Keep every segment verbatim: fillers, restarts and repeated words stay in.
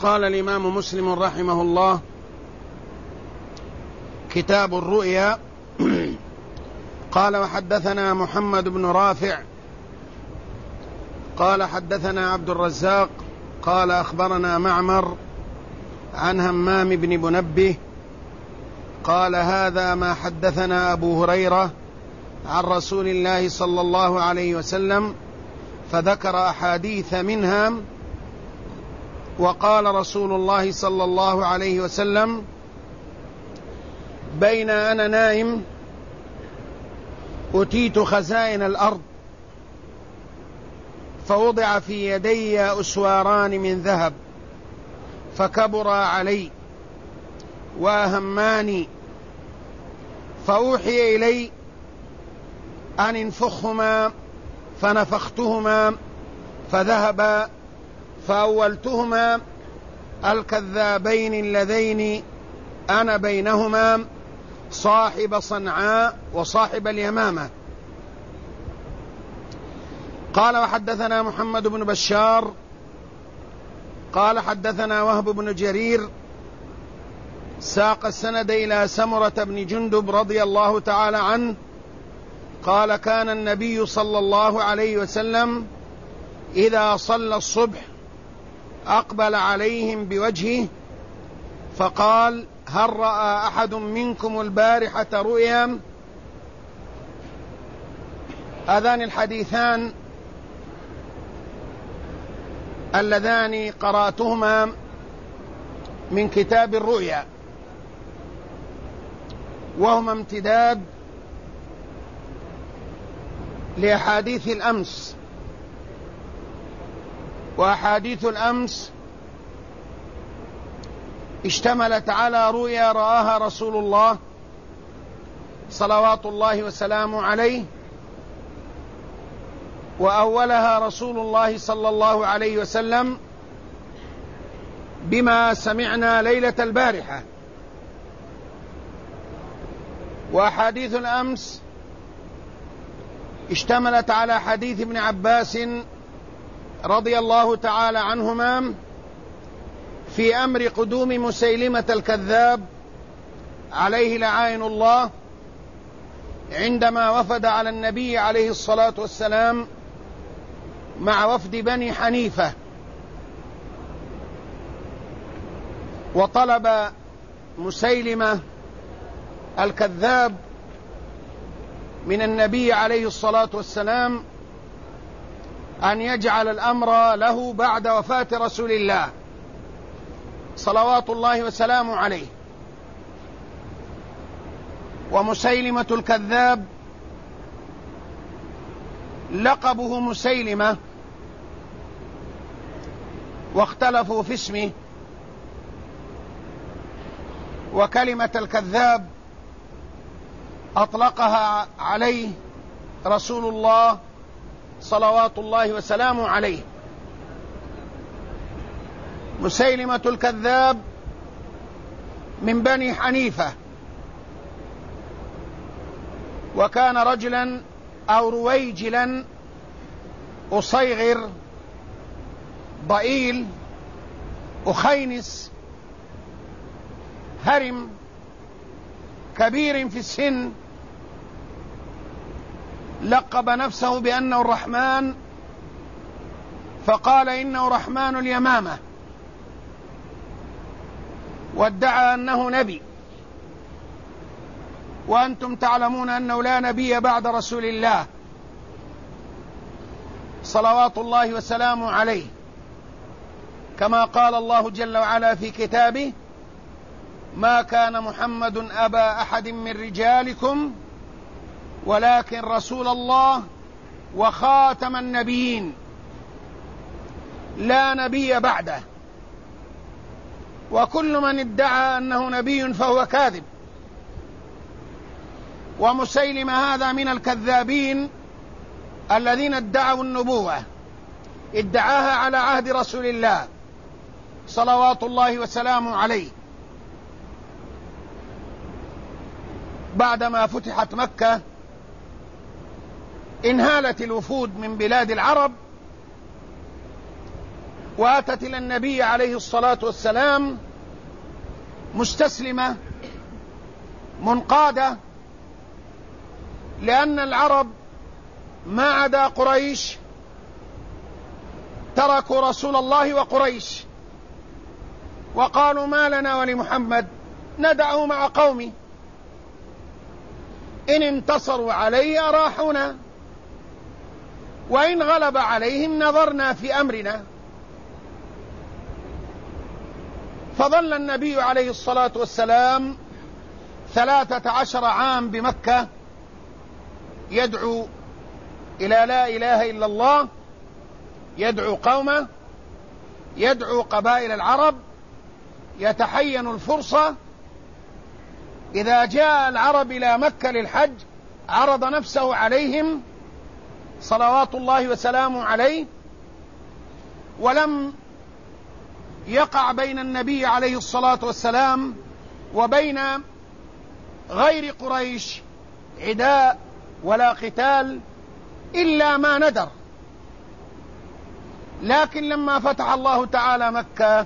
قال الإمام مسلم رحمه الله: كتاب الرؤيا. قال: وحدثنا محمد بن رافع قال حدثنا عبد الرزاق قال أخبرنا معمر عن همام بن منبه قال: هذا ما حدثنا أبو هريرة عن رسول الله صلى الله عليه وسلم، فذكر أحاديث منها، وقال رسول الله صلى الله عليه وسلم: بين أنا نائم أتيت خزائن الأرض، فوضع في يدي أسواران من ذهب، فكبرا علي وأهماني، فأوحي إلي أن انفخهما، فنفختهما فذهبا، فأولتهما الكذابين اللذين أنا بينهما، صاحب صنعاء وصاحب اليمامة. قال: وحدثنا محمد بن بشار قال حدثنا وهب بن جرير، ساق السند إلى سمرة بن جندب رضي الله تعالى عنه قال: كان النبي صلى الله عليه وسلم إذا صلى الصبح أقبل عليهم بوجهه فقال: هل رأى أحد منكم البارحة رؤيا؟ هذان الحديثان اللذان قرأتهما من كتاب الرؤيا، وهما امتداد لأحاديث الأمس، وأحاديث الأمس اشتملت على رؤيا رآها رسول الله صلوات الله وسلامه عليه، وأولها رسول الله صلى الله عليه وسلم بما سمعنا ليلة البارحة. وأحاديث الأمس اشتملت على حديث ابن عباس رضي الله تعالى عنهما في أمر قدوم مسيلمة الكذاب عليه لعائن الله، عندما وفد على النبي عليه الصلاة والسلام مع وفد بني حنيفة، وطلب مسيلمة الكذاب من النبي عليه الصلاة والسلام أن يجعل الأمر له بعد وفاة رسول الله صلوات الله وسلامه عليه. ومسيلمة الكذاب لقبه مسيلمة، واختلفوا في اسمه، وكلمة الكذاب أطلقها عليه رسول الله صلوات الله وسلامه عليه. مسيلمة الكذاب من بني حنيفة، وكان رجلا أو رويجلا أصيغر ضئيل أخينس هرم كبير في السن، لقب نفسه بأنه الرحمن، فقال إنه رحمن اليمامة، وادعى أنه نبي، وأنتم تعلمون أنه لا نبي بعد رسول الله صلوات الله وسلامه عليه، كما قال الله جل وعلا في كتابه: ما كان محمد أبا أحد من رجالكم ولكن رسول الله وخاتم النبيين لا نبي بعده، وكل من ادعى أنه نبي فهو كاذب. ومسيلمة هذا من الكذابين الذين ادعوا النبوة، ادعاها على عهد رسول الله صلوات الله وسلامه عليه، بعدما فتحت مكة انهالت الوفود من بلاد العرب وأتت إلى النبي عليه الصلاة والسلام مستسلمة منقادة، لأن العرب ما عدا قريش تركوا رسول الله وقريش وقالوا ما لنا ولمحمد، ندعه مع قومه، إن انتصروا عليه أراحونا وإن غلب عليهم نظرنا في أمرنا. فظل النبي عليه الصلاة والسلام ثلاثة عشر عام بمكة يدعو إلى لا إله إلا الله، يدعو قومه، يدعو قبائل العرب، يتحين الفرصة. إذا جاء العرب إلى مكة للحج عرض نفسه عليهم صلوات الله وسلامه عليه، ولم يقع بين النبي عليه الصلاة والسلام وبين غير قريش عداء ولا قتال إلا ما ندر. لكن لما فتح الله تعالى مكة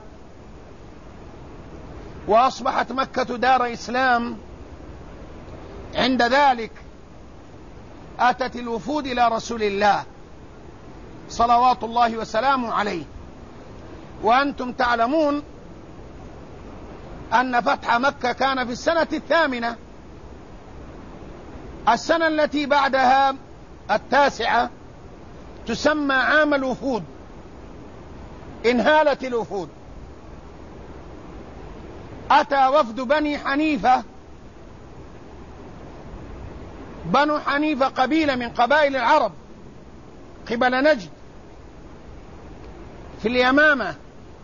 وأصبحت مكة دار إسلام، عند ذلك أتت الوفود إلى رسول الله صلوات الله وسلامه عليه. وأنتم تعلمون أن فتح مكة كان في السنة الثامنة، السنة التي بعدها التاسعة تسمى عام الوفود، انهالت الوفود. أتى وفد بني حنيفة، بنو حنيفة قبيلة من قبائل العرب قبل نجد في اليمامة،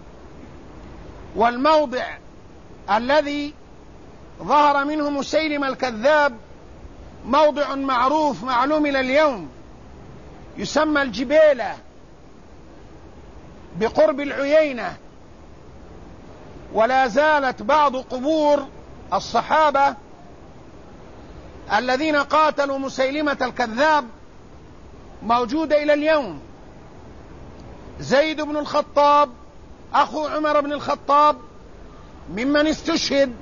والموضع الذي ظهر منه مسيلمة الكذاب موضع معروف معلوم إلى اليوم، يسمى الجبيلة بقرب العيينة. ولا زالت بعض قبور الصحابة الذين قاتلوا مسيلمة الكذاب موجودة إلى اليوم. زيد بن الخطاب أخو عمر بن الخطاب ممن استشهد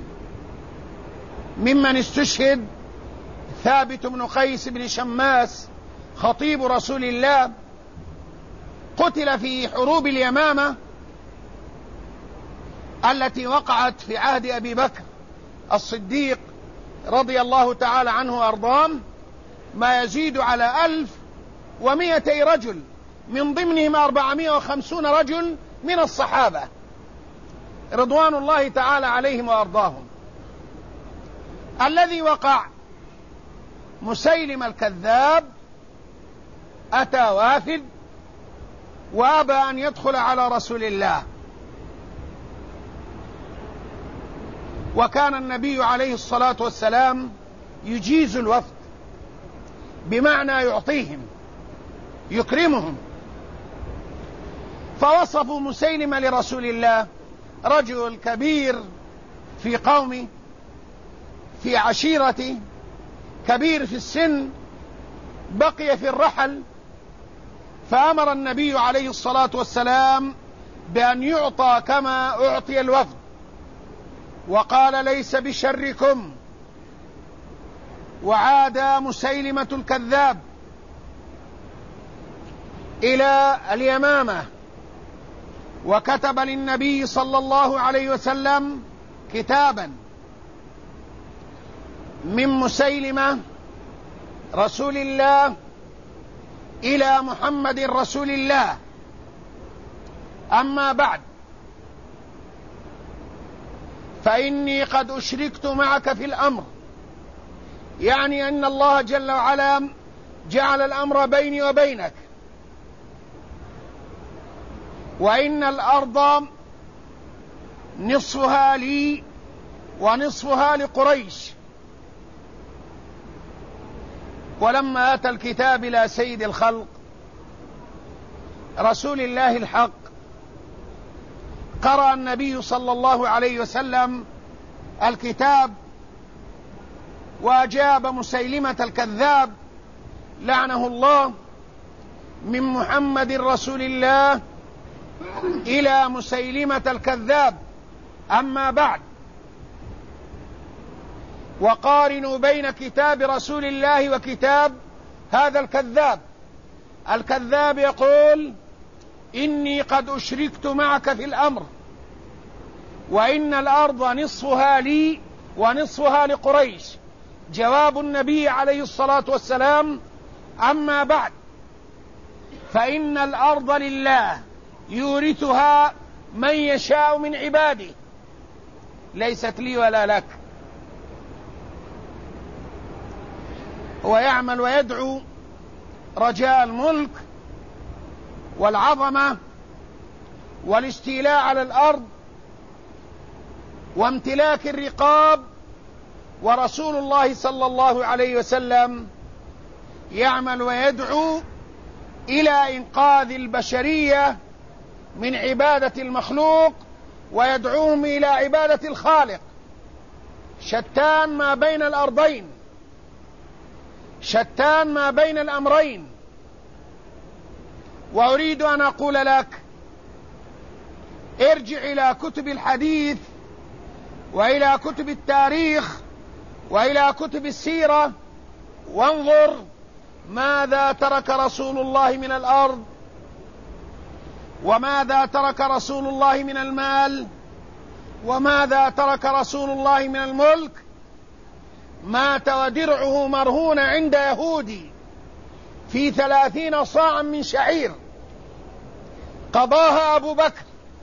ممن استشهد ثابت بن قيس بن شماس خطيب رسول الله، قتل في حروب اليمامة التي وقعت في عهد أبي بكر الصديق رضي الله تعالى عنه وأرضاه، ما يزيد على ألف ومئتي رجل، من ضمنهم أربعمائة وخمسين رجل من الصحابة رضوان الله تعالى عليهم وأرضاهم. الذي وقع مسيلم الكذاب أتى وافد وأبى أن يدخل على رسول الله، وكان النبي عليه الصلاة والسلام يجيز الوفد، بمعنى يعطيهم يكرمهم. فوصفوا مسيلمة لرسول الله رجل كبير في قومه في عشيرته، كبير في السن، بقي في الرحل. فأمر النبي عليه الصلاة والسلام بأن يعطى كما أعطي الوفد، وقال ليس بشركم. وعاد مسيلمة الكذاب إلى اليمامة وكتب للنبي صلى الله عليه وسلم كتابا من مسيلمة رسول الله إلى محمد رسول الله. أما بعد، فإني قد أشركت معك في الأمر، يعني أن الله جل وعلا جعل الأمر بيني وبينك، وإن الأرض نصفها لي ونصفها لقريش. ولما أتى الكتاب إلى سيد الخلق رسول الله الحق، قرأ النبي صلى الله عليه وسلم الكتاب وأجاب مسيلمة الكذاب لعنه الله من محمد رسول الله إلى مسيلمة الكذاب. أما بعد، وقارنوا بين كتاب رسول الله وكتاب هذا الكذاب. الكذاب يقول: إني قد أشركت معك في الأمر، وإن الأرض نصفها لي ونصفها لقريش. جواب النبي عليه الصلاة والسلام: أما بعد، فإن الأرض لله يورثها من يشاء من عباده، ليست لي ولا لك. ويعمل ويدعو رجاء الملك والعظمة والاستيلاء على الأرض وامتلاك الرقاب، ورسول الله صلى الله عليه وسلم يعمل ويدعو إلى إنقاذ البشرية من عبادة المخلوق ويدعوهم إلى عبادة الخالق. شتان ما بين الأرضين، شتان ما بين الأمرين. وأريد أن أقول لك: ارجع إلى كتب الحديث وإلى كتب التاريخ وإلى كتب السيرة، وانظر ماذا ترك رسول الله من الأرض، وماذا ترك رسول الله من المال، وماذا ترك رسول الله من الملك. مات ودرعه مرهون عند يهودي في ثلاثين صاعا من شعير، قضاها أبو بكر.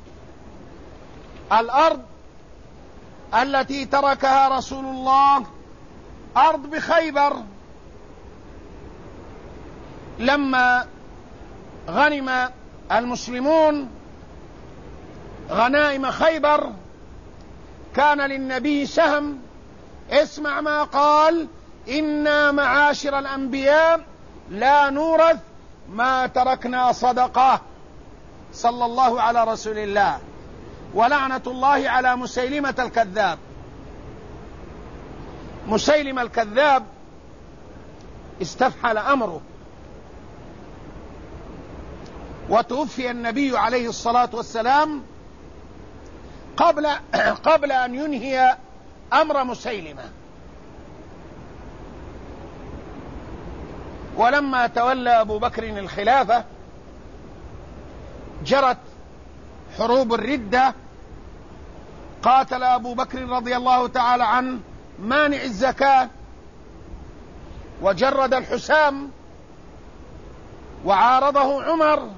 الأرض التي تركها رسول الله أرض بخيبر، لما غنم المسلمون غنائم خيبر كان للنبي سهم. اسمع ما قال: إنا معاشر الأنبياء لا نورث ما تركنا صدقة. صلى الله على رسول الله. ولعنة الله على مسيلمة الكذاب. مسيلمة الكذاب استفحل أمره، وتوفي النبي عليه الصلاة والسلام قبل قبل أن ينهي أمر مسيلمة. ولما تولى أبو بكر الخلافة جرت حروب الردة. قاتل أبو بكر رضي الله تعالى عنه مانع الزكاة، وجرد الحسام، وعارضه عمر،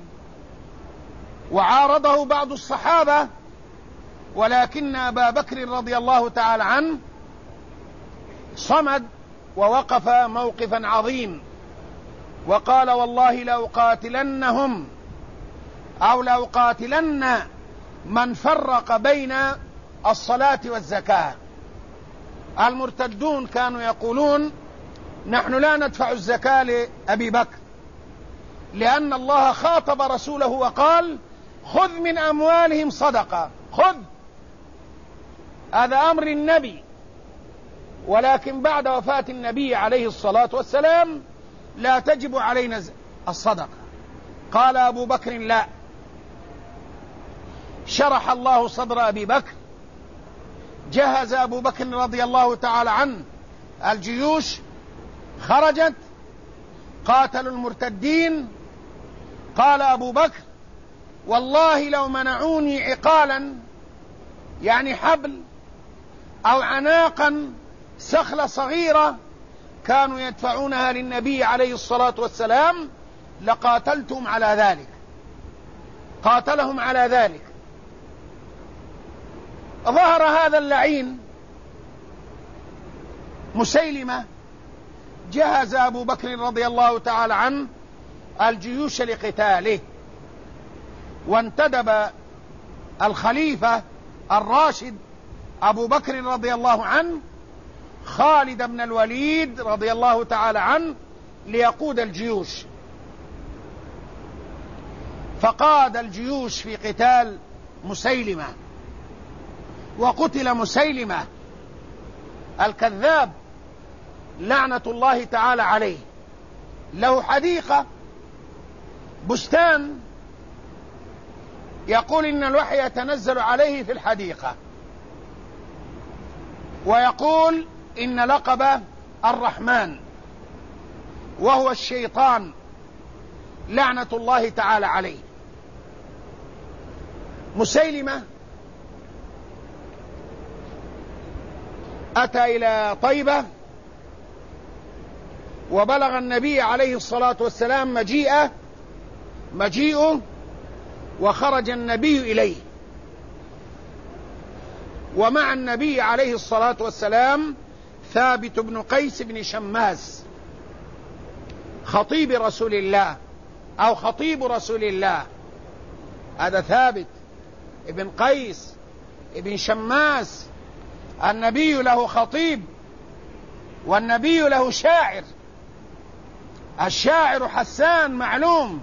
وعارضه بعض الصحابة، ولكن أبا بكر رضي الله تعالى عنه صمد ووقف موقفا عظيم، وقال: والله لأقاتلنهم أو لأقاتلن من فرق بين الصلاة والزكاة. المرتدون كانوا يقولون: نحن لا ندفع الزكاة لأبي بكر، لأن الله خاطب رسوله وقال: خذ من أموالهم صدقة. خذ، هذا أمر النبي. ولكن بعد وفاة النبي عليه الصلاة والسلام لا تجب علينا الصدقة. قال أبو بكر: لا. شرح الله صدر أبي بكر، جهز أبو بكر رضي الله تعالى عنه الجيوش، خرجت، قاتلوا المرتدين. قال أبو بكر: والله لو منعوني عقالا، يعني حبل أو عناقا، سخلة صغيرة، كانوا يدفعونها للنبي عليه الصلاة والسلام، لقاتلتهم على ذلك، قاتلهم على ذلك. ظهر هذا اللعين مسيلمة، جهز أبو بكر رضي الله تعالى عنه الجيوش لقتاله، وانتدب الخليفة الراشد أبو بكر رضي الله عنه خالد بن الوليد رضي الله تعالى عنه ليقود الجيوش. فقاد الجيوش في قتال مسيلمة، وقتل مسيلمة الكذاب لعنة الله تعالى عليه. له حديقة، بستان، يقول إن الوحي يتنزل عليه في الحديقة، ويقول إن لقب الرحمن وهو الشيطان لعنة الله تعالى عليه. مسيلمة أتى إلى طيبة وبلغ النبي عليه الصلاة والسلام مجيئه مجيئه وخرج النبي إليه، ومع النبي عليه الصلاة والسلام ثابت بن قيس بن شماس خطيب رسول الله أو خطيب رسول الله. هذا ثابت ابن قيس ابن شماس، النبي له خطيب والنبي له شاعر. الشاعر حسان معلوم،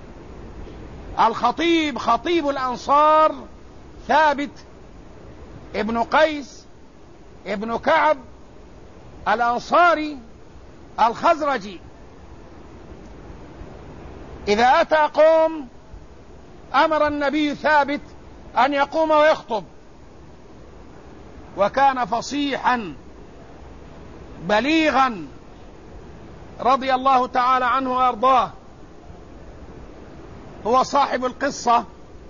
الخطيب خطيب الأنصار ثابت ابن قيس ابن كعب الأنصاري الخزرجي. إذا أتى قوم أمر النبي ثابت أن يقوم ويخطب، وكان فصيحا بليغا رضي الله تعالى عنه وأرضاه. هو صاحب القصة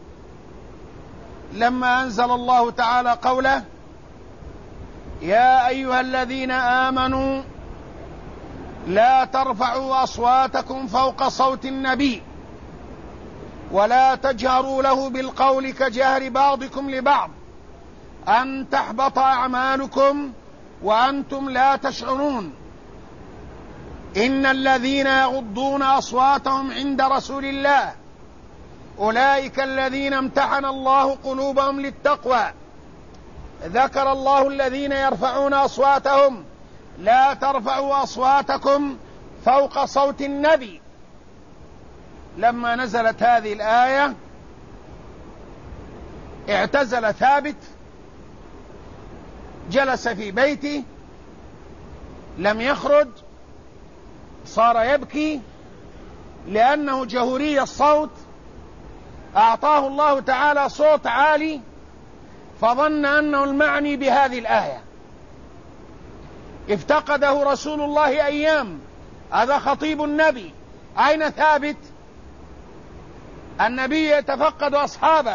لما أنزل الله تعالى قوله: يا أيها الذين آمنوا لا ترفعوا أصواتكم فوق صوت النبي ولا تجهروا له بالقول كجهر بعضكم لبعض أن تحبط أعمالكم وأنتم لا تشعرون. إن الذين يغضون أصواتهم عند رسول الله أولئك الذين امتحن الله قلوبهم للتقوى. ذكر الله الذين يرفعون أصواتهم: لا ترفعوا أصواتكم فوق صوت النبي. لما نزلت هذه الآية اعتزل ثابت، جلس في بيته لم يخرج، صار يبكي لأنه جهوري الصوت، أعطاه الله تعالى صوت عالي فظن أنه المعني بهذه الآية. افتقده رسول الله أيام، هذا خطيب النبي. أين ثابت؟ النبي يتفقد أصحابه.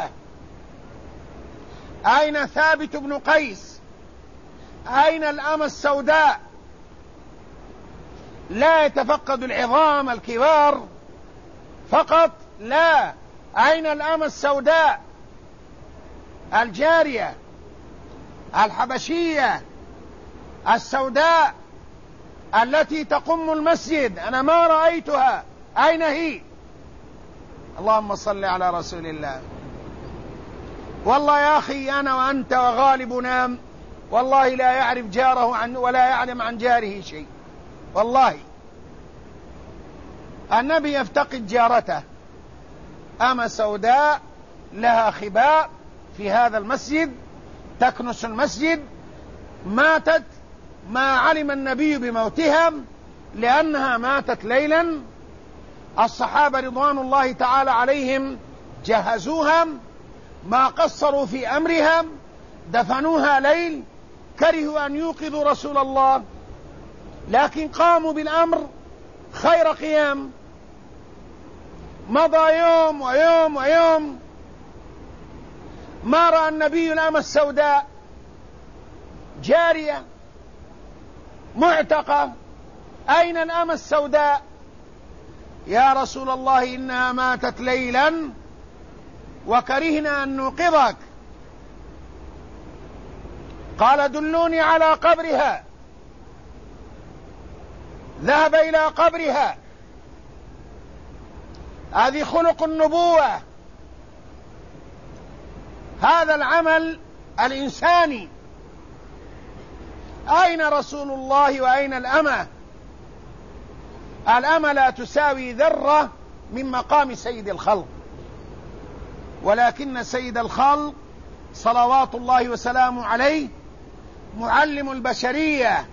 أين ثابت بن قيس؟ أين الأمة السوداء؟ لا يتفقد العظام الكبار فقط، لا، أين الأمة السوداء الجارية الحبشية السوداء التي تقم المسجد؟ أنا ما رأيتها، أين هي؟ اللهم صل على رسول الله. والله يا أخي أنا وأنت وغالبنا والله لا يعرف جاره عن ولا يعلم عن جاره شيء. والله النبي يفتقد جارته، أما سوداء لها خباء في هذا المسجد تكنس المسجد، ماتت ما علم النبي بموتها لأنها ماتت ليلا. الصحابة رضوان الله تعالى عليهم جهزوها، ما قصروا في أمرها، دفنوها ليل، كرهوا أن يوقظوا رسول الله لكن قاموا بالأمر خير قيام. مضى يوم ويوم ويوم ما رأى النبي الأمة السوداء جارية معتقة. أين الأمة السوداء؟ يا رسول الله إنها ماتت ليلا وكرهنا أن نوقظك. قال دلوني على قبرها. ذهب إلى قبرها. هذه خلق النبوة، هذا العمل الإنساني. أين رسول الله وأين الأمة؟ الأمة لا تساوي ذرة من مقام سيد الخلق، ولكن سيد الخلق صلوات الله وسلامه عليه معلم البشرية،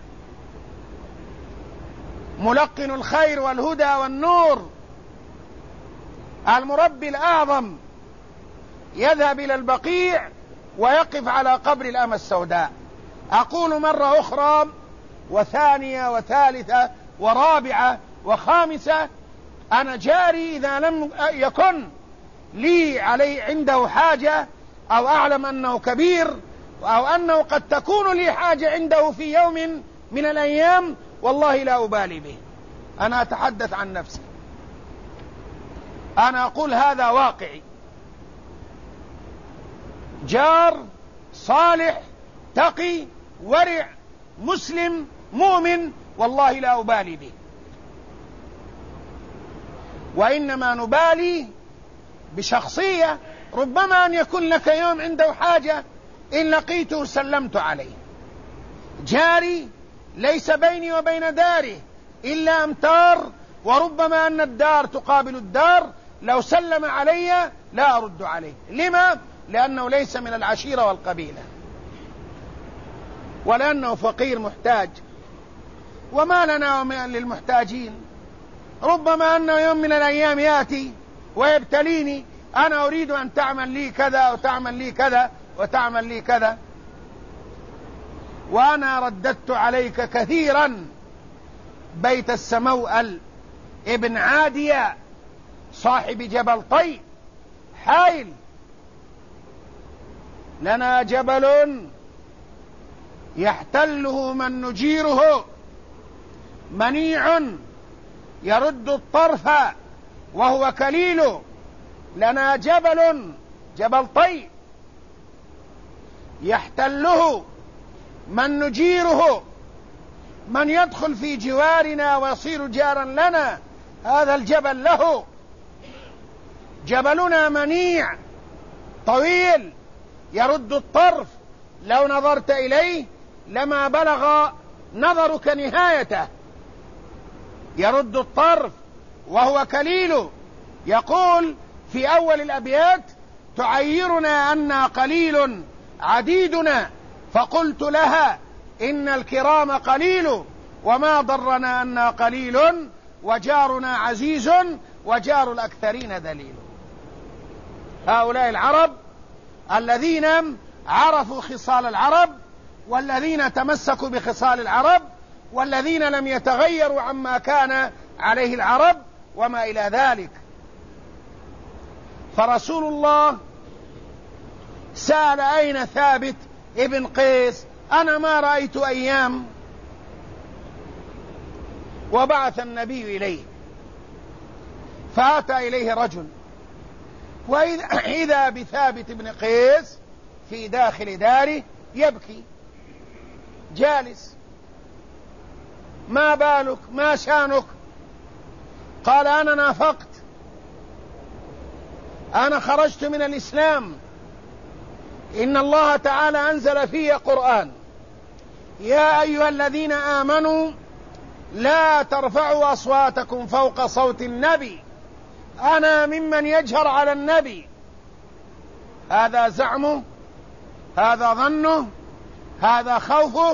ملقن الخير والهدى والنور، المربي الأعظم يذهب إلى البقيع ويقف على قبر الأمة السوداء. أقول مرة أخرى وثانية وثالثة ورابعة وخامسة: أنا جاري إذا لم يكن لي علي عنده حاجة أو أعلم أنه كبير أو أنه قد تكون لي حاجة عنده في يوم من الأيام، والله لا أبالي به. أنا أتحدث عن نفسي، أنا أقول هذا واقعي. جار صالح تقي ورع مسلم مؤمن، والله لا أبالي به، وإنما نبالي بشخصية ربما أن يكون لك يوم عنده حاجة إن لقيته سلمت عليه. جاري ليس بيني وبين داره إلا أمتار، وربما أن الدار تقابل الدار، لو سلم علي لا أرد عليه. لما؟ لأنه ليس من العشيرة والقبيلة، ولأنه فقير محتاج، وما لنا ومن للمحتاجين. ربما أنه يوم من الأيام يأتي ويبتليني: أنا أريد أن تعمل لي كذا وتعمل لي كذا وتعمل لي كذا. وأنا رددت عليك كثيرا بيت السموأل ابن عادية صاحب جبل طي حائل: لنا جبل يحتله من نجيره، منيع يرد الطرف وهو كليل. لنا جبل جبل طي يحتله من نجيره، من يدخل في جوارنا ويصير جارا لنا هذا الجبل له. جبلنا منيع طويل يرد الطرف، لو نظرت إليه لما بلغ نظرك نهايته. يرد الطرف وهو كليل. يقول في أول الأبيات: تعيرنا أنا قليل عديدنا، فقلت لها إن الكرام قليل، وما ضرنا أنا قليل، وجارنا عزيز، وجار الأكثرين ذليل. هؤلاء العرب الذين عرفوا خصال العرب، والذين تمسكوا بخصال العرب، والذين لم يتغيروا عما كان عليه العرب وما إلى ذلك. فرسول الله سأل: أين ثابت ابن قيس؟ أنا ما رأيت أيام. وبعث النبي إليه، فأتى إليه رجل، وإذا بثابت بن قيس في داخل داره يبكي جالس. ما بالك؟ ما شانك؟ قال: أنا نافقت، أنا خرجت من الإسلام. إن الله تعالى أنزل في قرآن: يا أيها الذين آمنوا لا ترفعوا أصواتكم فوق صوت النبي. أنا ممن يجهر على النبي. هذا زعمه، هذا ظنه، هذا خوفه،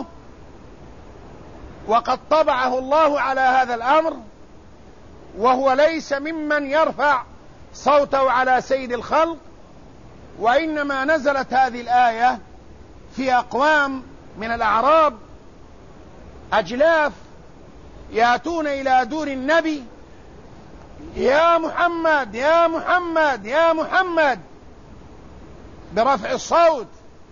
وقد طبعه الله على هذا الأمر، وهو ليس ممن يرفع صوته على سيد الخلق. وإنما نزلت هذه الآية في أقوام من الأعراب أجلاف يأتون إلى دور النبي: يا محمد يا محمد يا محمد، برفع الصوت.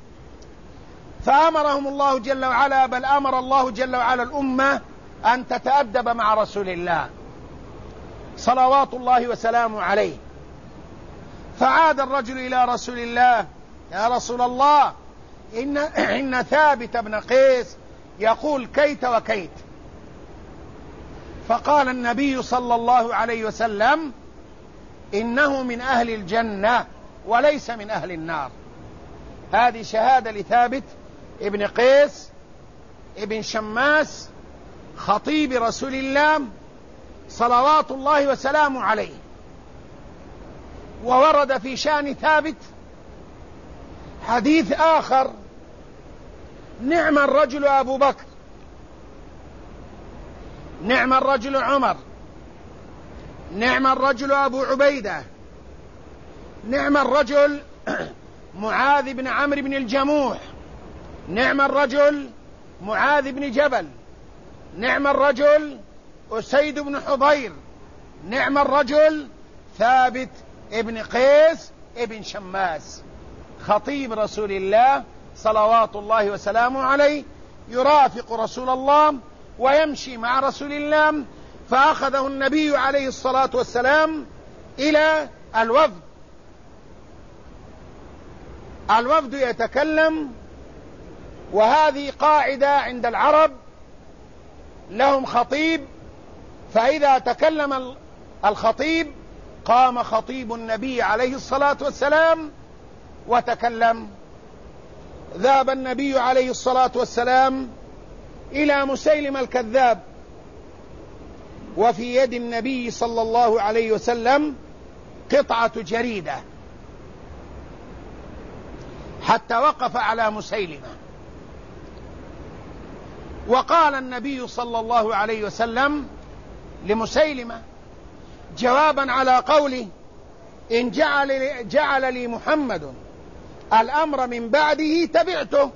فأمرهم الله جل وعلا، بل أمر الله جل وعلا الأمة أن تتأدب مع رسول الله صلوات الله وسلامه عليه. فعاد الرجل إلى رسول الله: يا رسول الله، إن, إن ثابت بن قيس يقول كيت وكيت. فقال النبي صلى الله عليه وسلم: إنه من أهل الجنة وليس من أهل النار. هذه شهادة لثابت ابن قيس ابن شماس خطيب رسول الله صلوات الله وسلامه عليه. وورد في شأن ثابت حديث آخر: نعم الرجل أبو بكر، نعم الرجل عمر، نعم الرجل أبو عبيدة، نعم الرجل معاذ بن عمرو بن الجموح، نعم الرجل معاذ بن جبل، نعم الرجل أسيد بن حضير، نعم الرجل ثابت ابن قيس ابن شماس، خطيب رسول الله صلوات الله وسلامه عليه، يرافق رسول الله ويمشي مع رسول الله. فأخذه النبي عليه الصلاة والسلام إلى الوفد. الوفد يتكلم، وهذه قاعدة عند العرب، لهم خطيب، فإذا تكلم الخطيب قام خطيب النبي عليه الصلاة والسلام وتكلم. ذهب النبي عليه الصلاة والسلام إلى مسيلم الكذاب، وفي يد النبي صلى الله عليه وسلم قطعة جريدة، حتى وقف على مسيلمة، وقال النبي صلى الله عليه وسلم لمسيلمة جوابا على قوله: إن جعل, جعل لي محمد الأمر من بعده تبعته.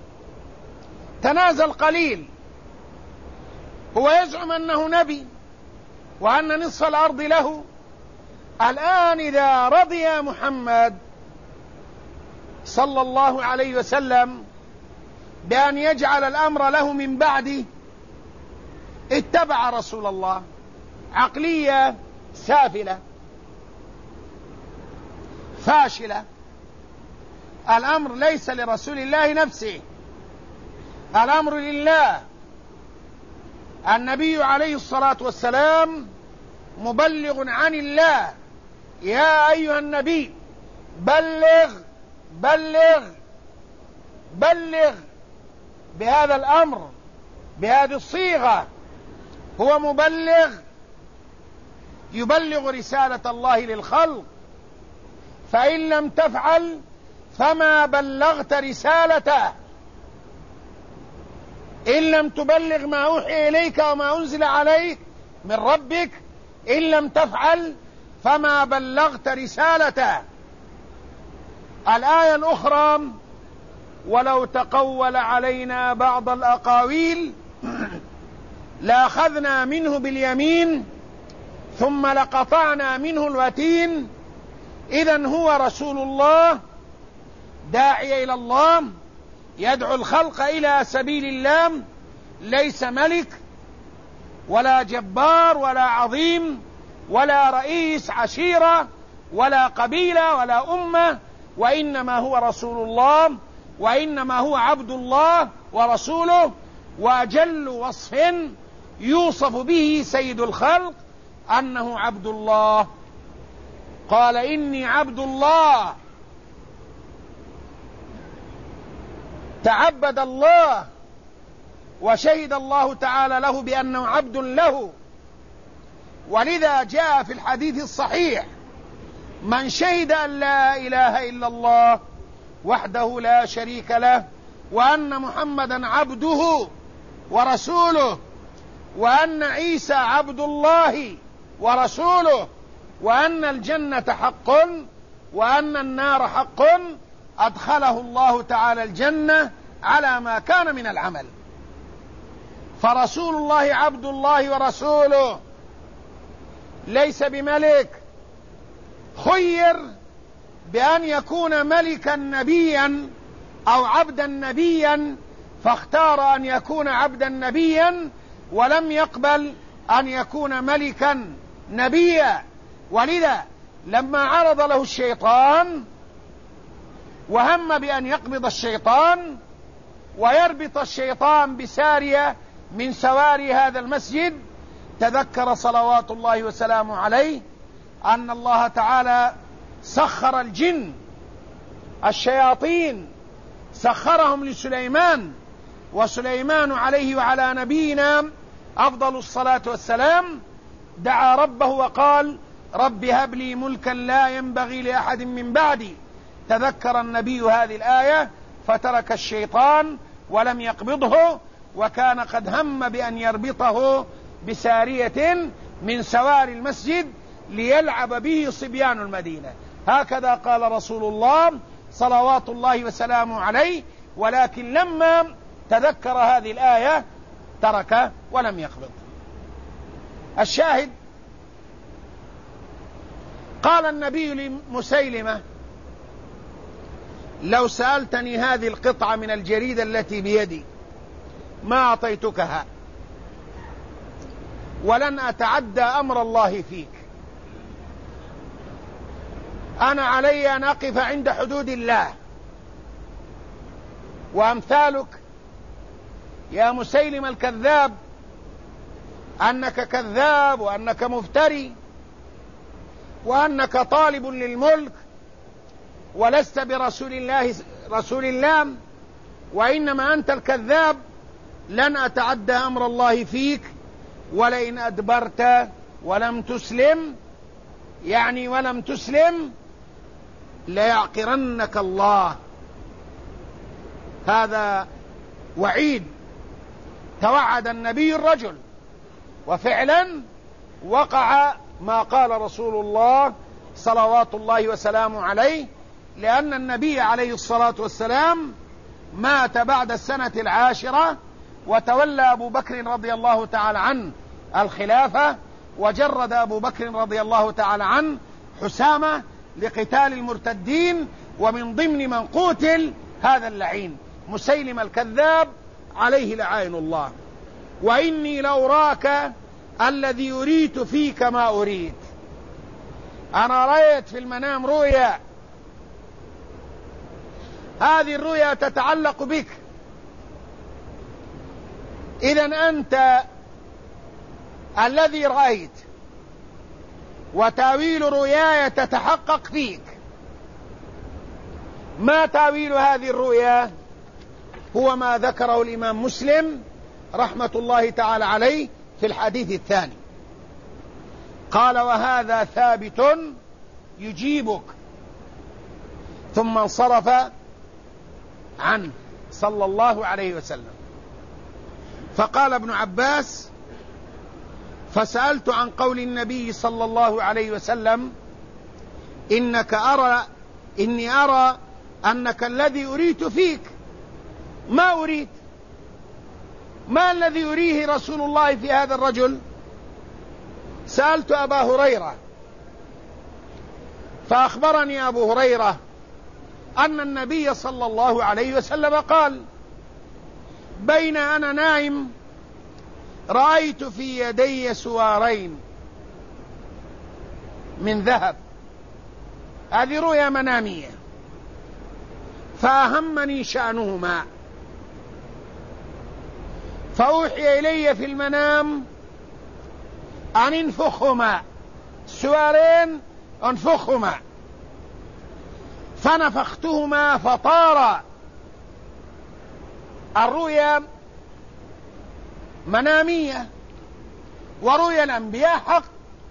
تنازل قليل، هو يزعم أنه نبي وأن نصف الأرض له. الآن إذا رضي محمد صلى الله عليه وسلم بأن يجعل الأمر له من بعده اتبع رسول الله. عقلية سافلة فاشلة. الأمر ليس لرسول الله نفسه، الأمر لله. النبي عليه الصلاة والسلام مبلغ عن الله. يا أيها النبي بلغ بلغ بلغ بهذا الأمر، بهذه الصيغة. هو مبلغ، يبلغ رسالة الله للخلق، فإن لم تفعل فما بلغت رسالته. إن لم تبلغ ما أوحي إليك وما أنزل عليك من ربك، إن لم تفعل فما بلغت رسالته. الآية الأخرى: ولو تقول علينا بعض الأقاويل لأخذنا منه باليمين ثم لقطعنا منه الوتين. إذن هو رسول الله داعي إلى الله، يدعو الخلق إلى سبيل الله، ليس ملك ولا جبار ولا عظيم ولا رئيس عشيرة ولا قبيلة ولا أمة، وإنما هو رسول الله، وإنما هو عبد الله ورسوله. وأجل وصف يوصف به سيد الخلق أنه عبد الله. قال: إني عبد الله. تعبد الله وشهد الله تعالى له بأنه عبد له. ولذا جاء في الحديث الصحيح: من شهد أن لا إله إلا الله وحده لا شريك له، وأن محمدا عبده ورسوله، وأن عيسى عبد الله ورسوله، وأن الجنة حق وأن النار حق، أدخله الله تعالى الجنة على ما كان من العمل. فرسول الله عبد الله ورسوله، ليس بملك. خير بأن يكون ملكا نبيا أو عبدا نبيا، فاختار أن يكون عبدا نبيا، ولم يقبل أن يكون ملكا نبيا. ولذا لما عرض له الشيطان وهم بأن يقبض الشيطان ويربط الشيطان بسارية من سواري هذا المسجد، تذكر صلوات الله وسلامه عليه أن الله تعالى سخر الجن، الشياطين سخرهم لسليمان، وسليمان عليه وعلى نبينا أفضل الصلاة والسلام دعا ربه وقال: رب هب لي ملكا لا ينبغي لأحد من بعدي. تذكر النبي هذه الآية فترك الشيطان ولم يقبضه، وكان قد هم بأن يربطه بسارية من سوار المسجد ليلعب به صبيان المدينة. هكذا قال رسول الله صلوات الله وسلامه عليه، ولكن لما تذكر هذه الآية ترك ولم يقبض. الشاهد قال النبي لمسيلمة: لو سألتني هذه القطعة من الجريدة التي بيدي ما أعطيتكها، ولن أتعدى أمر الله فيك. أنا علي أن أقف عند حدود الله. وأمثالك يا مسيلم الكذاب أنك كذاب، وأنك مفتري، وأنك طالب للملك، ولست برسول الله رسول الله، وإنما أنت الكذاب. لن أتعدى أمر الله فيك، ولئن أدبرت ولم تسلم، يعني ولم تسلم، ليعقرنك الله. هذا وعيد توعد النبي الرجل، وفعلا وقع ما قال رسول الله صلوات الله وسلامه عليه، لأن النبي عليه الصلاة والسلام مات بعد السنة العاشرة، وتولى أبو بكر رضي الله تعالى عنه الخلافة، وجرد أبو بكر رضي الله تعالى عنه حسامة لقتال المرتدين، ومن ضمن من قتل هذا اللعين مسيلم الكذاب عليه لعائن الله. وإني لأراك الذي يريت فيك ما أريد. أنا رأيت في المنام رؤيا، هذه الرؤيا تتعلق بك، إذن أنت الذي رأيت، وتاويل رؤياي تتحقق فيك. ما تاويل هذه الرؤيا؟ هو ما ذكره الإمام مسلم رحمة الله تعالى عليه في الحديث الثاني، قال: وهذا ثابت يجيبك. ثم انصرف عنه صلى الله عليه وسلم. فقال ابن عباس: فسألت عن قول النبي صلى الله عليه وسلم: إنك أرى إني أرى أنك الذي أريت فيك. ما أريد؟ ما الذي يريه رسول الله في هذا الرجل؟ سألت أبا هريرة، فأخبرني أبو هريرة أن النبي صلى الله عليه وسلم قال: بين أنا نائم رأيت في يدي سوارين من ذهب. هذه رؤيا منامية، فأهمني شأنهما، فأوحي إلي في المنام أن انفخهما، سوارين انفخهما، فنفختهما فطارا. الرؤيا منامية، ورؤيا الأنبياء حق.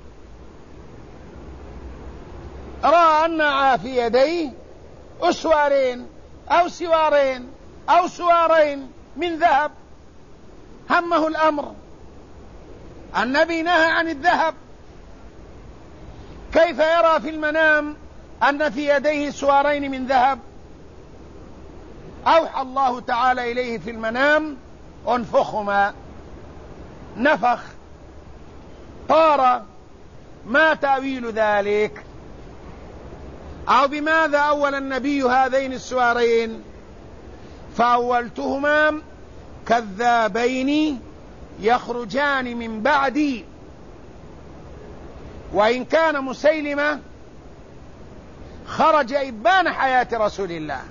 رأى أن في يديه أسوارين أو سوارين أو سوارين من ذهب، همه الأمر. النبي نهى عن الذهب، كيف يرى في المنام أن في يديه سوارين من ذهب؟ أوحى الله تعالى إليه في المنام: انفخهما. نفخ، طار. ما تأويل ذلك؟ أو بماذا أول النبي هذين السوارين؟ فأولتهما كذابين يخرجان من بعدي. وإن كان مسيلمة خرج إبان حياة رسول الله.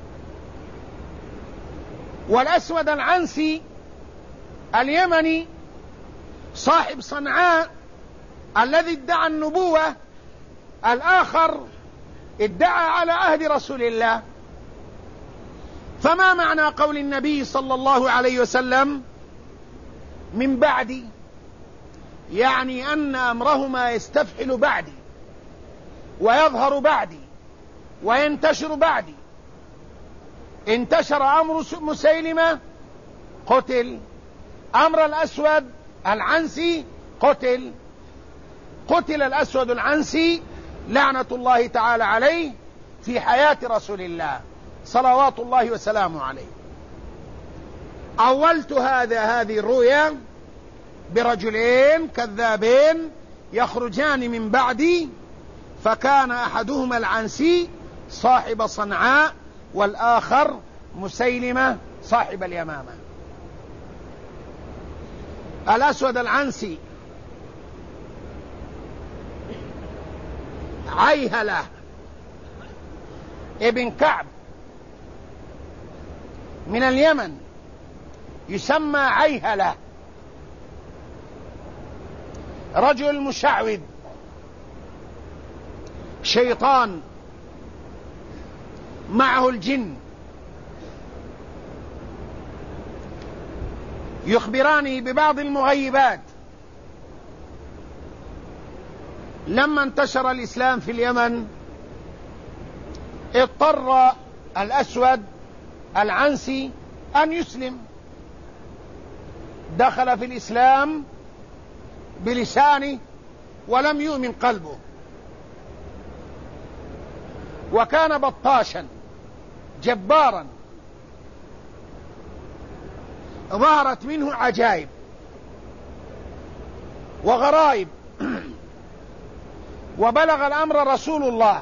والأسود العنسي اليمني صاحب صنعاء الذي ادعى النبوة، الآخر ادعى على عهد رسول الله. فما معنى قول النبي صلى الله عليه وسلم من بعدي؟ يعني أن أمرهما يستفحل بعدي، ويظهر بعدي، وينتشر بعدي. انتشر أمر مسيلمة قتل، أمر الأسود العنسي قتل. قتل الأسود العنسي لعنة الله تعالى عليه في حياة رسول الله صلوات الله وسلامه عليه. أولت هذا هذه الرؤيا برجلين كذابين يخرجان من بعدي، فكان أحدهما العنسي صاحب صنعاء، والآخر مسيلمة صاحب اليمامة. الأسود العنسي عيهلة ابن كعب من اليمن، يسمى عيهلة، رجل مشعوذ شيطان معه الجن، يخبراني ببعض المغيبات. لما انتشر الإسلام في اليمن اضطر الأسود العنسي أن يسلم، دخل في الإسلام بلسانه ولم يؤمن قلبه، وكان بطاشا جبارا، ظهرت منه عجائب وغرائب، وبلغ الأمر رسول الله.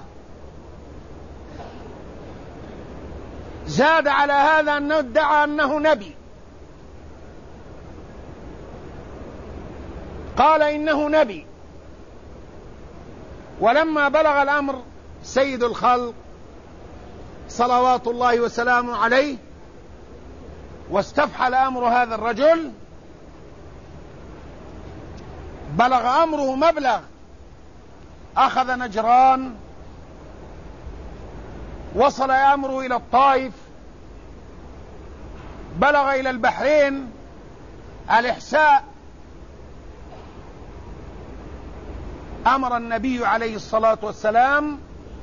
زاد على هذا أنه ادعى أنه نبي، قال إنه نبي. ولما بلغ الأمر سيد الخلق صلوات الله وسلامه عليه واستفحل أمر هذا الرجل، بلغ أمره مبلغ، أخذ نجران، وصل أمره إلى الطائف، بلغ إلى البحرين، الإحساء. أمر النبي عليه الصلاة والسلام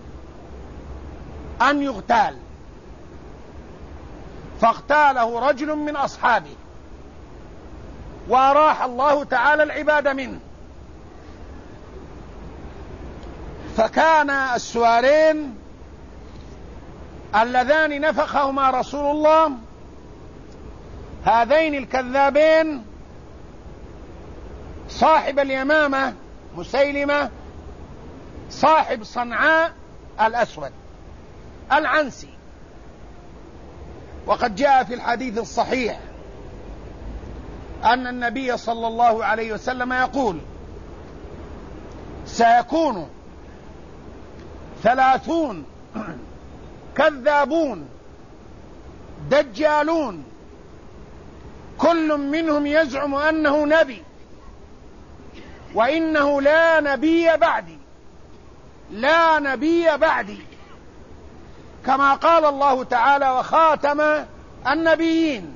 أن يغتال، فاغتاله رجل من أصحابه، وأراح الله تعالى العباد منه. فكان السوارين اللذان نفخهما رسول الله هذين الكذابين، صاحب اليمامة مسيلمة صاحب صنعاء الأسود العنسي. وقد جاء في الحديث الصحيح أن النبي صلى الله عليه وسلم يقول: سيكون ثلاثون كذابون دجالون كل منهم يزعم أنه نبي، وإنه لا نبي بعدي، لا نبي بعدي، كما قال الله تعالى: وخاتم النبيين.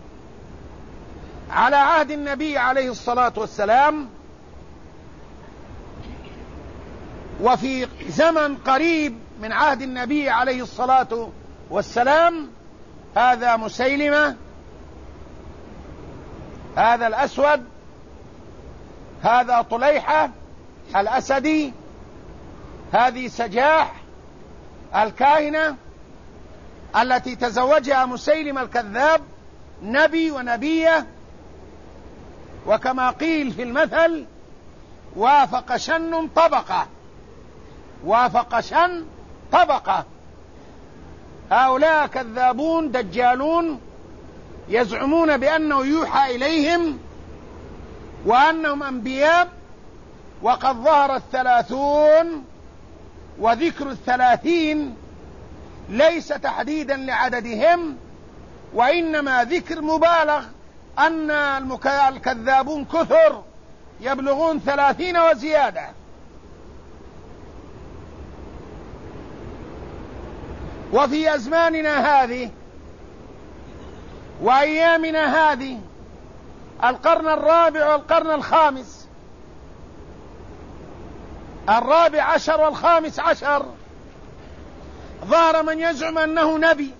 على عهد النبي عليه الصلاة والسلام وفي زمن قريب من عهد النبي عليه الصلاة والسلام هذا مسيلمة، هذا الأسود، هذا طليحة الأسدي، هذه سجاح الكاهنة التي تزوجها مسيلمة الكذاب نبي ونبية. وكما قيل في المثل: وافق شن طبقة، وافق شن طبقة. هؤلاء كذابون دجالون يزعمون بأنه يوحى إليهم وأنهم أنبياء، وقد ظهر الثلاثون، وذكر الثلاثين ليس تحديدا لعددهم، وإنما ذكر مبالغ أن الكذابون كثر يبلغون ثلاثين وزيادة. وفي أزماننا هذه وأيامنا هذه، القرن الرابع والقرن الخامس، الرابع عشر والخامس عشر، ظهر من يزعم أنه نبي،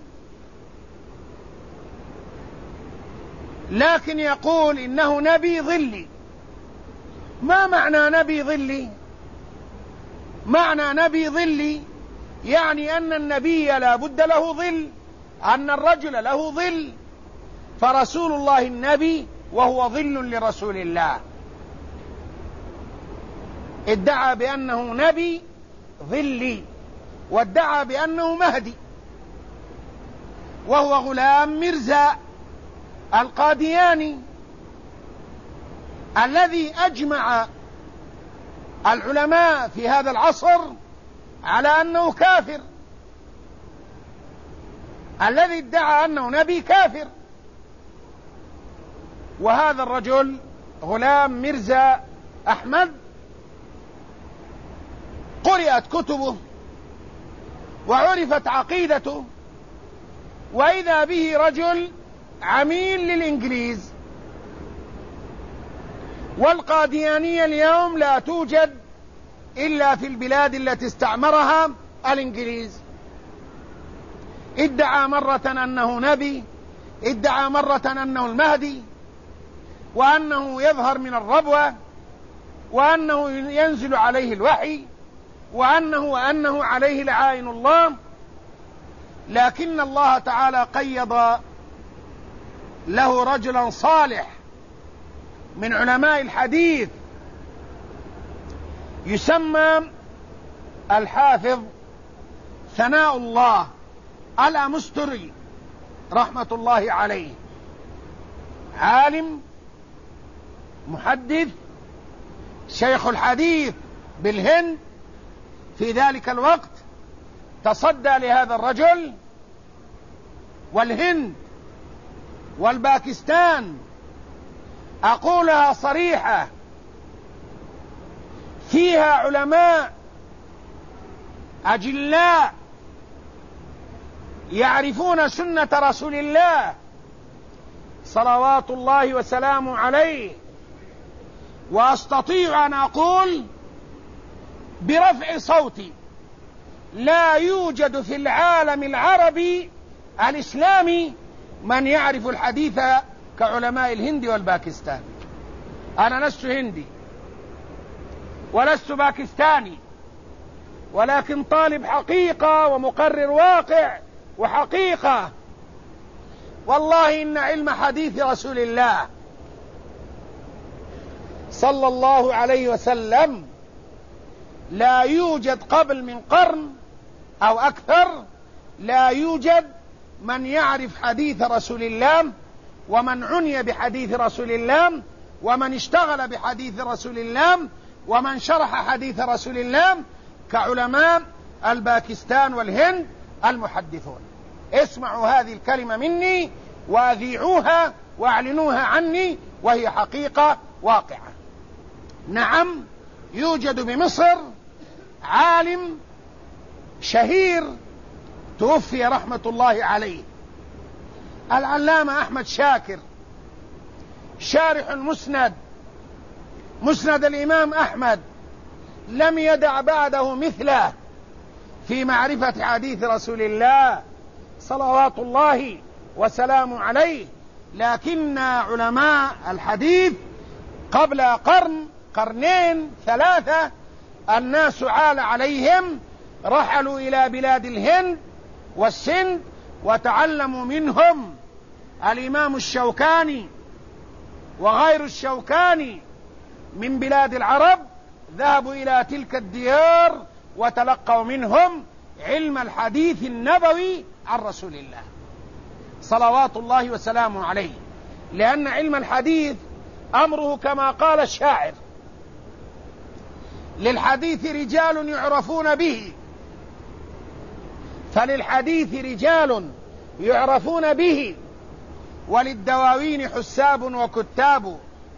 لكن يقول إنه نبي ظلي. ما معنى نبي ظلي؟ معنى نبي ظلي يعني أن النبي لا بد له ظل، أن الرجل له ظل، فرسول الله النبي وهو ظل لرسول الله. ادعى بأنه نبي ظلي، وادعى بأنه مهدي، وهو غلام مرزا القادياني الذي أجمع العلماء في هذا العصر على أنه كافر. الذي ادعى أنه نبي كافر، وهذا الرجل غلام مرزا أحمد قرأت كتبه وعرفت عقيدته، وإذا به رجل عميل للإنجليز. والقاديانية اليوم لا توجد إلا في البلاد التي استعمرها الإنجليز. ادعى مرة أنه نبي، ادعى مرة أنه المهدي، وأنه يظهر من الربوة، وأنه ينزل عليه الوحي، وأنه وأنه عليه لعائن الله. لكن الله تعالى قيض له رجلا صالح من علماء الحديث يسمى الحافظ ثناء الله الأمستري رحمة الله عليه، عالم محدث شيخ الحديث بالهند في ذلك الوقت، تصدى لهذا الرجل. والهند والباكستان أقولها صريحة فيها علماء أجلاء يعرفون سنة رسول الله صلوات الله وسلامه عليه، وأستطيع أن أقول برفع صوتي لا يوجد في العالم العربي الإسلامي من يعرف الحديث كعلماء الهند والباكستان. أنا لست هندي ولست باكستاني، ولكن طالب حقيقة ومقرر واقع وحقيقة. والله إن علم حديث رسول الله صلى الله عليه وسلم لا يوجد قبل من قرن أو أكثر، لا يوجد من يعرف حديث رسول الله ومن عني بحديث رسول الله ومن اشتغل بحديث رسول الله ومن شرح حديث رسول الله كعلماء الباكستان والهند المحدثون. اسمعوا هذه الكلمة مني وأذيعوها واعلنوها عني، وهي حقيقة واقعة. نعم، يوجد بمصر عالم شهير توفي رحمة الله عليه، العلامة أحمد شاكر، شارح المسند، مسند الإمام أحمد، لم يدع بعده مثله في معرفة حديث رسول الله صلوات الله وسلامه عليه. لكن علماء الحديث قبل قرن قرنين ثلاثة الناس عال عليهم، رحلوا إلى بلاد الهند والسند وتعلموا منهم. الإمام الشوكاني وغير الشوكاني من بلاد العرب ذهبوا إلى تلك الديار وتلقوا منهم علم الحديث النبوي عن رسول الله صلوات الله وسلامه عليه. لأن علم الحديث أمره كما قال الشاعر: للحديث رجال يعرفون به، فللحديث رجال يعرفون به، وللدواوين حساب وكتاب.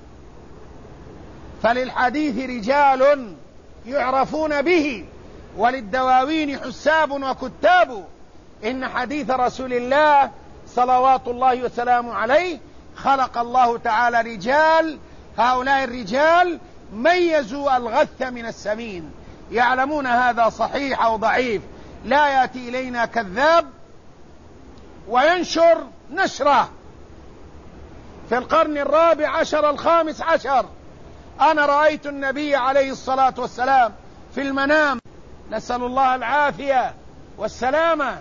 فللحديث رجال يعرفون به، وللدواوين حساب وكتاب. إن حديث رسول الله صلوات الله وسلامه عليه خلق الله تعالى رجال، هؤلاء الرجال ميزوا الغث من السمين، يعلمون هذا صحيح أو ضعيف. لا يأتي إلينا كذاب وينشر نشره. في القرن الرابع عشر الخامس عشر أنا رأيت النبي عليه الصلاة والسلام في المنام نسأل الله العافية والسلامة.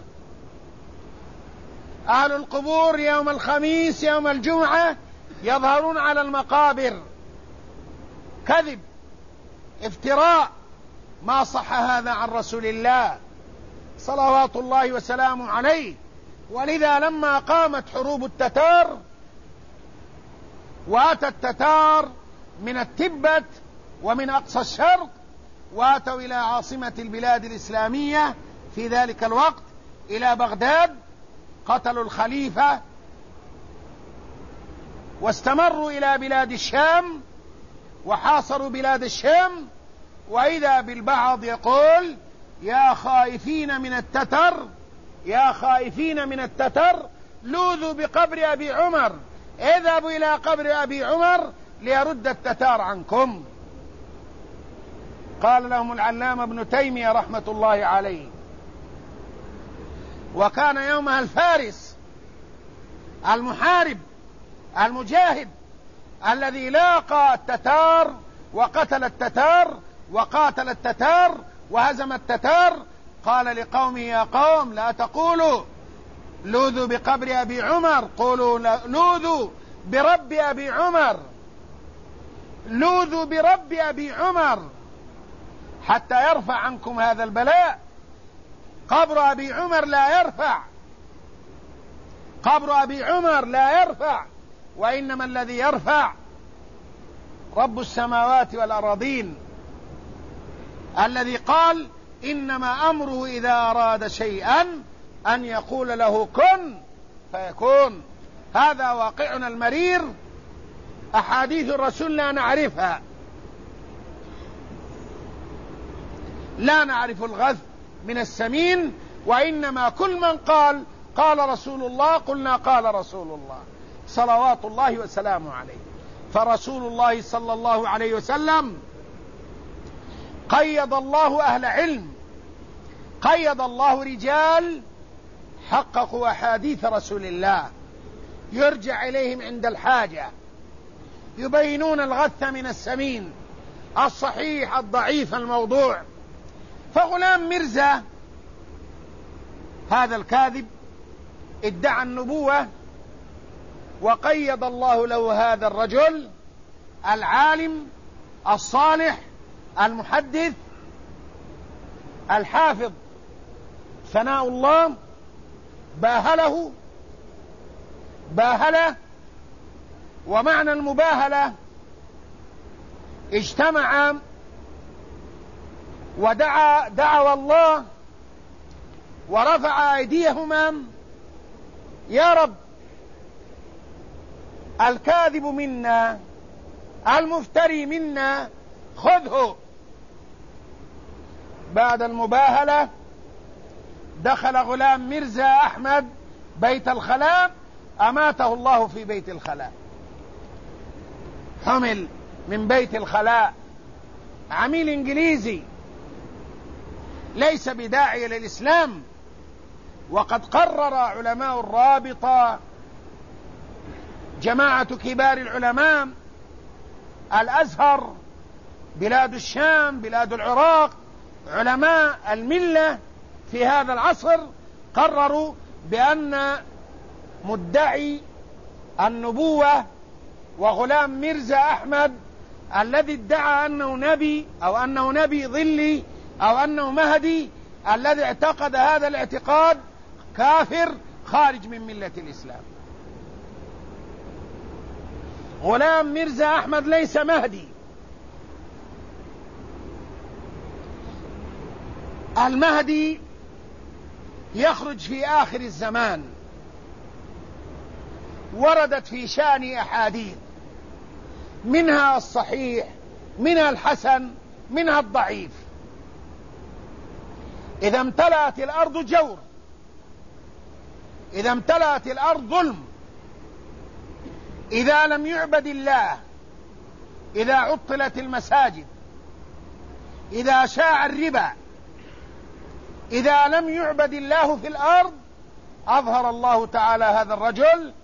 أهل القبور يوم الخميس يوم الجمعة يظهرون على المقابر، كذب، افتراء، ما صح هذا عن رسول الله صلوات الله وسلامه عليه. ولذا لما قامت حروب التتار واتى التتار من التبت ومن أقصى الشرق واتوا إلى عاصمة البلاد الإسلامية في ذلك الوقت إلى بغداد، قتلوا الخليفة واستمروا إلى بلاد الشام وحاصروا بلاد الشام. وإذا بالبعض يقول يا خائفين من التتر، يا خائفين من التتر لوذوا بقبر أبي عمر، اذهبوا إلى قبر أبي عمر ليرد التتار عنكم. قال لهم العلامة ابن تيمية رحمة الله عليه. وكان يومها الفارس المحارب المجاهد الذي لاقى التتار وقتل التتار وقاتل التتار وهزم التتار، قال لقومه يا قوم لا تقولوا لوذوا بقبر أبي عمر، قولوا لوذوا برب أبي عمر، لوذوا برب أبي عمر حتى يرفع عنكم هذا البلاء. قبر أبي عمر لا يرفع، قبر أبي عمر لا يرفع، وإنما الذي يرفع رب السماوات والأراضين الذي قال إنما أمره إذا أراد شيئا أن يقول له كن فيكون. هذا واقعنا المرير، أحاديث الرسول لا نعرفها، لا نعرف الغث من السمين، وإنما كل من قال قال رسول الله قلنا قال رسول الله صلوات الله وسلامه عليه. فرسول الله صلى الله عليه وسلم قيض الله أهل علم، قيض الله رجال حققوا أحاديث رسول الله يرجع إليهم عند الحاجة، يبينون الغث من السمين، الصحيح الضعيف الموضوع. فغلام مرزا هذا الكاذب ادعى النبوة، وقيض الله له هذا الرجل العالم الصالح المحدث الحافظ ثناء الله، باهله باهله. ومعنى المباهلة اجتمع ودعا دعوا الله ورفع أيديهما يا رب الكاذب منا المفتري منا خذه. بعد المباهلة دخل غلام مرزا أحمد بيت الخلاء، أماته الله في بيت الخلاء، حمل من بيت الخلاء، عميل إنجليزي ليس بداعي للإسلام. وقد قرر علماء الرابطة جماعة كبار العلماء الأزهر بلاد الشام بلاد العراق علماء الملة في هذا العصر قرروا بأن مدعي النبوة وغلام مرزا أحمد الذي ادعى أنه نبي أو أنه نبي ظلي أو أنه مهدي، الذي اعتقد هذا الاعتقاد كافر خارج من ملة الإسلام. غلام مرزا أحمد ليس مهدي، المهدي يخرج في آخر الزمان، وردت في شأن أحاديث منها الصحيح منها الحسن منها الضعيف. إذا امتلأت الأرض جور، إذا امتلأت الأرض ظلم، إذا لم يعبد الله، إذا عطلت المساجد، إذا شاع الربا، إذا لم يعبد الله في الأرض، أظهر الله تعالى هذا الرجل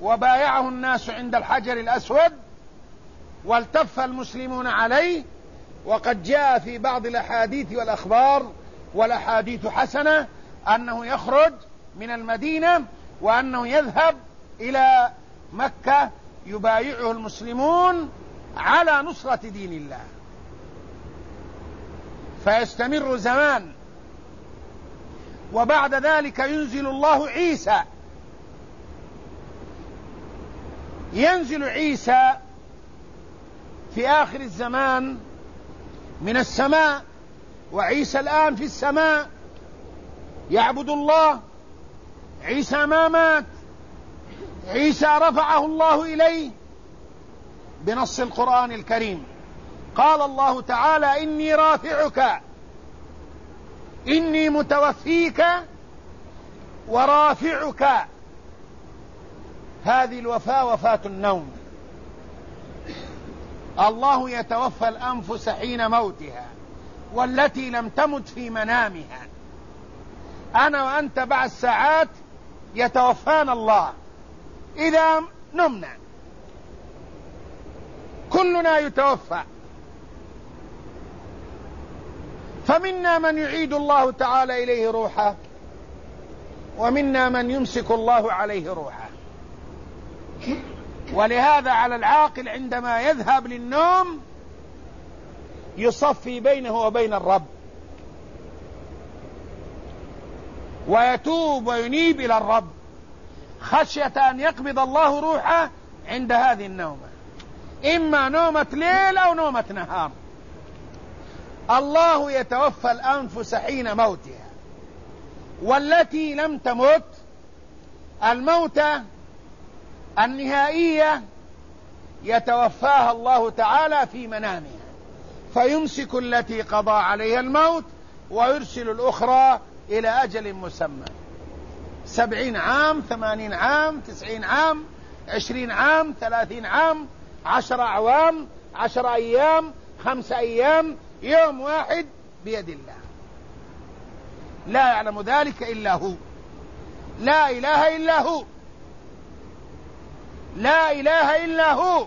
وبايعه الناس عند الحجر الأسود والتف المسلمون عليه وقد جاء في بعض الأحاديث والأخبار والأحاديث حسنة أنه يخرج من المدينة وأنه يذهب إلى مكة يبايعه المسلمون على نصرة دين الله، فيستمر زمان، وبعد ذلك ينزل الله عيسى. ينزل عيسى في آخر الزمان من السماء، وعيسى الآن في السماء يعبد الله. عيسى ما مات، عيسى رفعه الله إليه بنص القرآن الكريم. قال الله تعالى: إني رافعك، إني متوفيك ورافعك. هذه الوفاة وفاة النوم. الله يتوفى الأنفس حين موتها والتي لم تمت في منامها. أنا وأنت بعد ساعات يتوفانا الله إذا نمنا، كلنا يتوفى. فمنا من يعيد الله تعالى إليه روحه، ومنا من يمسك الله عليه روحه. ولهذا على العاقل عندما يذهب للنوم يصفي بينه وبين الرب، ويتوب وينيب إلى الرب خشية أن يقبض الله روحه عند هذه النومة، إما نومة ليل أو نومة نهار. الله يتوفى الأنفس حين موتها، والتي لم تمت الموتة النهائية يتوفاها الله تعالى في منامها، فيمسك التي قضى عليها الموت ويرسل الأخرى إلى أجل مسمى، سبعين عام، ثمانين عام، تسعين عام، عشرين عام، ثلاثين عام، عشر أعوام، عشر أيام، خمس أيام، يوم واحد، بيد الله. لا يعلم ذلك إلا هو، لا إله إلا هو، لا إله إلا هو.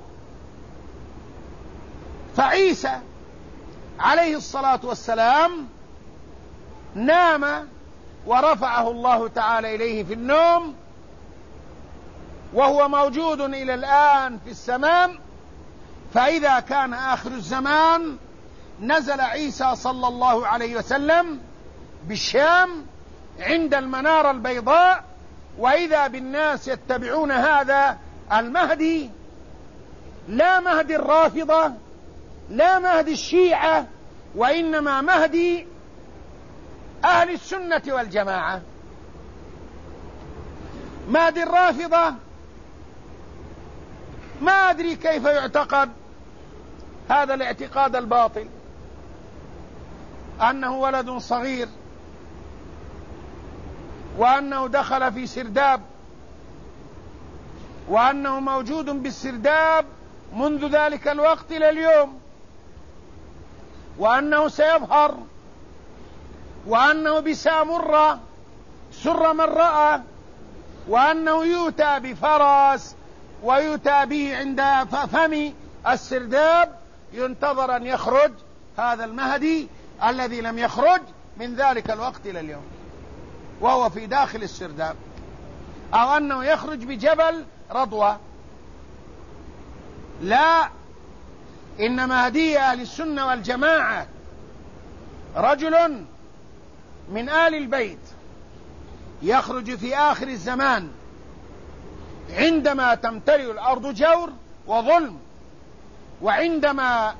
فعيسى عليه الصلاة والسلام نام ورفعه الله تعالى إليه في النوم، وهو موجود إلى الآن في السماء. فإذا كان آخر الزمان نزل عيسى صلى الله عليه وسلم بالشام عند المنارة البيضاء، وإذا بالناس يتبعون هذا المهدي، لا مهدي الرافضة، لا مهدي الشيعة، وإنما مهدي أهل السنة والجماعة. مهدي الرافضة ما أدري كيف يعتقد هذا الاعتقاد الباطل، أنه ولد صغير، وأنه دخل في سرداب، وأنه موجود بالسرداب منذ ذلك الوقت إلى اليوم، وأنه سيظهر، وأنه بسامرة سر من رأى، وأنه يؤتى بفرس ويؤتى به عند فم السرداب، ينتظر أن يخرج هذا المهدي الذي لم يخرج من ذلك الوقت إلى اليوم وهو في داخل السرداب، أو أنه يخرج بجبل رضوى. لا، إن مهدي أهل السنة والجماعة رجل من آل البيت يخرج في آخر الزمان عندما تمتلئ الأرض جور وظلم، وعندما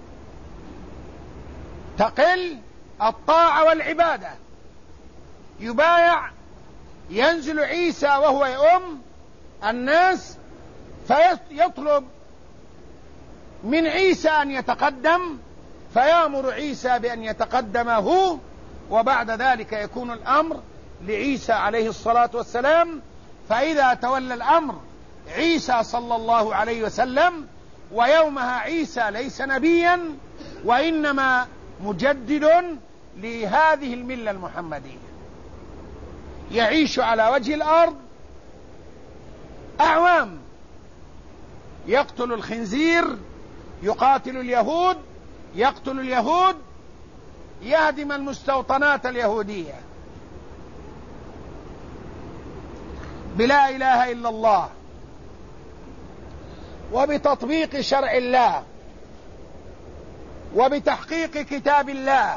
تقل الطاعة والعبادة. يبايع، ينزل عيسى وهو يؤم الناس، فيطلب من عيسى أن يتقدم، فيأمر عيسى بأن يتقدم هو، وبعد ذلك يكون الأمر لعيسى عليه الصلاة والسلام. فإذا تولى الأمر عيسى صلى الله عليه وسلم، ويومها عيسى ليس نبيا وإنما مجدد لهذه الملة المحمدية، يعيش على وجه الأرض أعوام، يقتل الخنزير، يقاتل اليهود، يقتل اليهود يهدم المستوطنات اليهودية بلا إله إلا الله وبتطبيق شرع الله وبتحقيق كتاب الله.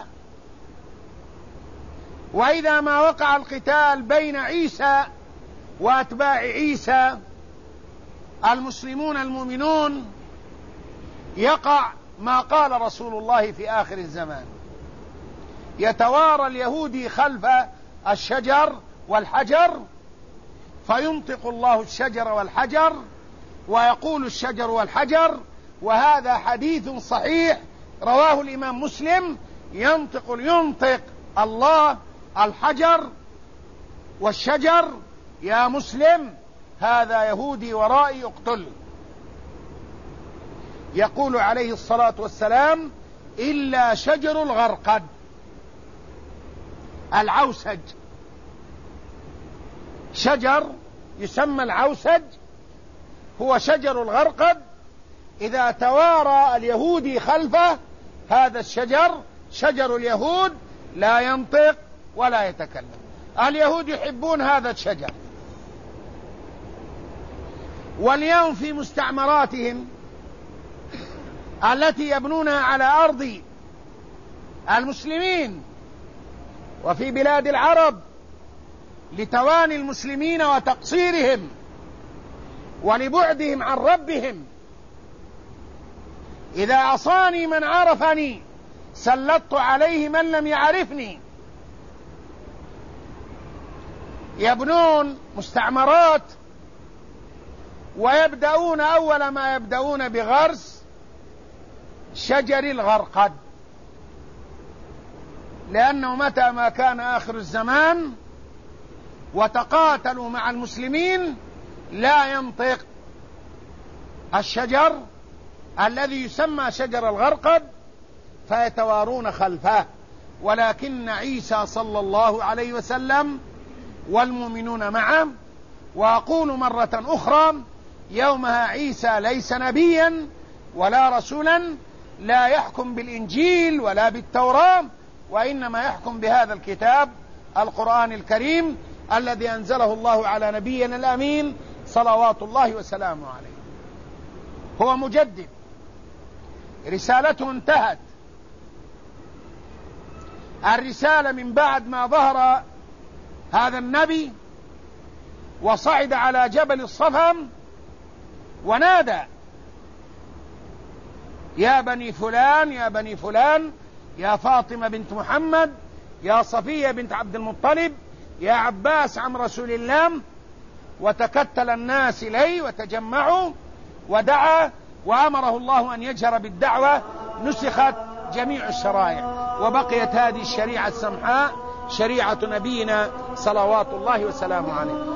وإذا ما وقع القتال بين عيسى وأتباع عيسى المسلمون المؤمنون يقع ما قال رسول الله في آخر الزمان: يتوارى اليهودي خلف الشجر والحجر فينطق الله الشجر والحجر ويقول الشجر والحجر. وهذا حديث صحيح رواه الإمام مسلم: ينطق ينطق الله الحجر والشجر: يا مسلم هذا يهودي ورائي اقتل. يقول عليه الصلاة والسلام: إلا شجر الغرقد، العوسج، شجر يسمى العوسج هو شجر الغرقد، إذا توارى اليهودي خلفه هذا الشجر شجر اليهود لا ينطق ولا يتكلم. اليهود يحبون هذا الشجر. واليوم في مستعمراتهم التي يبنونها على أرض المسلمين وفي بلاد العرب لتواني المسلمين وتقصيرهم ولبعدهم عن ربهم: إذا عصاني من عرفني سلطت عليه من لم يعرفني. يبنون مستعمرات ويبدأون أول ما يبدأون بغرس شجر الغرقد، لأنه متى ما كان آخر الزمان وتقاتلوا مع المسلمين لا ينطق الشجر الذي يسمى شجر الغرقد فيتوارون خلفه. ولكن عيسى صلى الله عليه وسلم والمؤمنون معه، وأقول مرة أخرى: يومها عيسى ليس نبيا ولا رسولا، لا يحكم بالإنجيل ولا بالتوراة، وإنما يحكم بهذا الكتاب القرآن الكريم الذي أنزله الله على نبينا الأمين صلوات الله وسلامه عليه. هو مجدد، رسالته انتهت. الرسالة من بعد ما ظهر هذا النبي وصعد على جبل الصفا ونادى: يا بني فلان يا بني فلان، يا فاطمة بنت محمد، يا صفية بنت عبد المطلب، يا عباس عم رسول الله. وتكتل الناس إليه وتجمعوا ودعا، وأمره الله أن يجهر بالدعوة. نسخت جميع الشرائع وبقيت هذه الشريعة السمحاء شريعة نبينا صلوات الله وسلامه عليه.